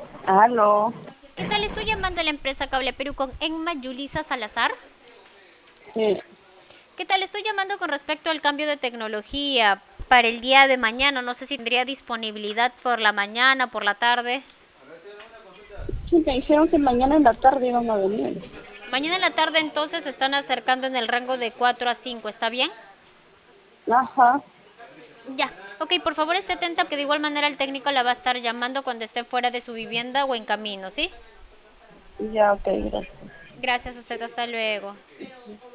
Aló. ¿Qué tal? Estoy llamando a la empresa Cable Perú con Enma Yulisa Salazar. Sí, ¿Qué tal? Estoy llamando con respecto al cambio de tecnología para el día de mañana. No sé si tendría disponibilidad por la mañana, por la tarde. sí, me dijeron que mañana en la tarde iban a venir. Mañana en la tarde entonces se están acercando en el rango de 4 a 5. ¿Está bien? Ajá, Ya. Ok, por favor esté atenta que de igual manera el técnico la va a estar llamando cuando esté fuera de su vivienda o en camino, ¿sí? ya, ok, gracias. Gracias a usted. Hasta luego.